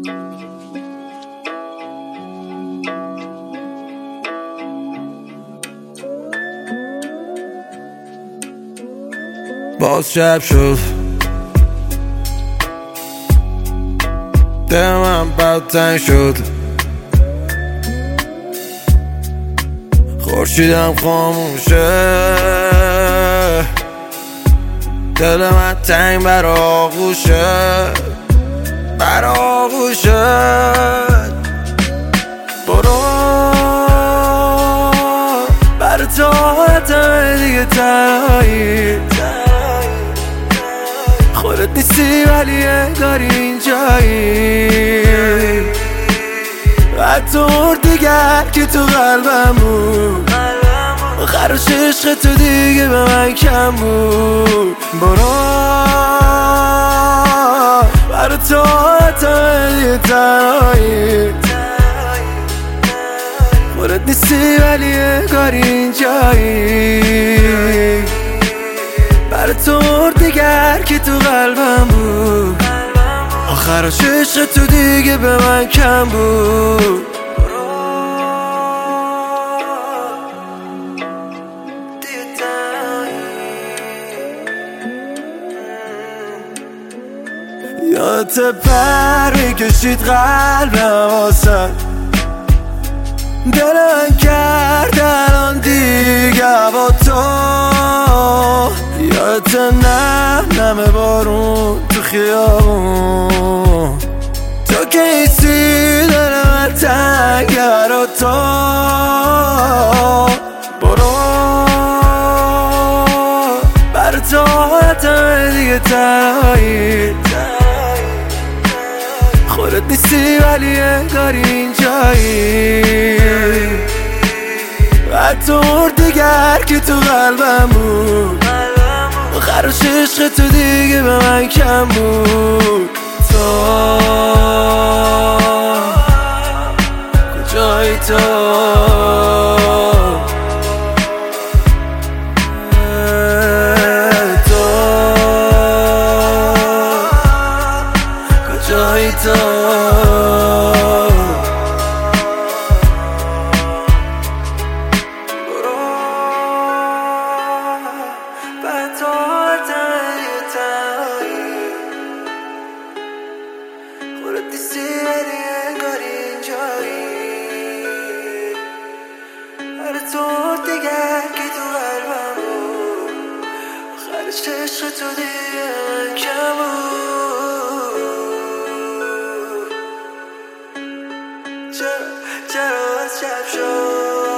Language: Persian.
باز شب شد، دل من بدتن شد، خورشیدم خاموشه، دل من تنگ بر آغوشه، بر آغوشه. برو بر طاعتم دیگه تنهایی، خودت نیستی ولی انگاری اینجایی، حتی دیگر که تو قلبم بود، آخرش عشق تو دیگه به من کم بود. برو بر طاعتم دیگه تنهایی، خودت نیستی ولی انگاری اینجایی، بر تو دیگر که تو قلبم بود، آخرش عشق تو دیگه به من کم بود. یادت پر میکشید قلبم واسه، دلم کرد الان دیگه با تو. یادت نم بارون تو خیابون، تو که ایستی دل من تنگ برا تو. برو بر طاعتم دیگه تنهایی، خودت نیستی ولی انگاری اینجایی، حتی دیگر که تو قلبم بود، آخرش عشق تو دیگه به من کم بود. تو کجایی تو؟ کجایی تو؟ خودت نیستی ولی انگاری اینجایی، هر طور دیگر که تو قلبم بود، آخرش عشق تو دیگه من کم بود. چرا از شب شد